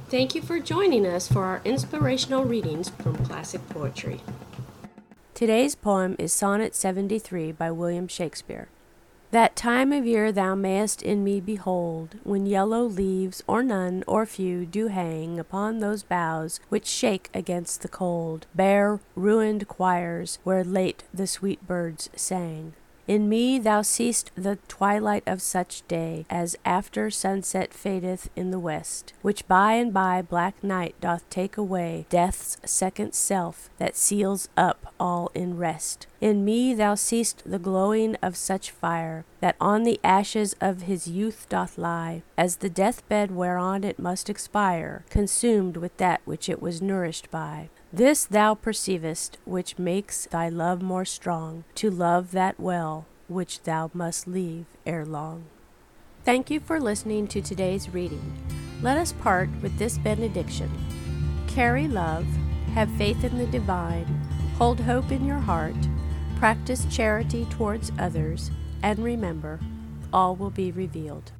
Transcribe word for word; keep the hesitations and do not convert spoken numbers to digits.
Thank you for joining us for our inspirational readings from classic poetry. Today's poem is Sonnet seventy-three by William Shakespeare. That time of year thou mayest in me behold, when yellow leaves, or none, or few, do hang upon those boughs which shake against the cold, bare, ruined choirs, where late the sweet birds sang. In me thou seest the twilight of such day, as after sunset fadeth in the west, which by and by black night doth take away, death's second self, that seals up all in rest. In me thou seest the glowing of such fire, that on the ashes of his youth doth lie, as the deathbed whereon it must expire, consumed with that which it was nourished by. This thou perceivest, which makes thy love more strong, to love that well, which thou must leave ere long. Thank you for listening to today's reading. Let us part with this benediction. Carry love, have faith in the divine, hold hope in your heart, practice charity towards others, and remember, all will be revealed.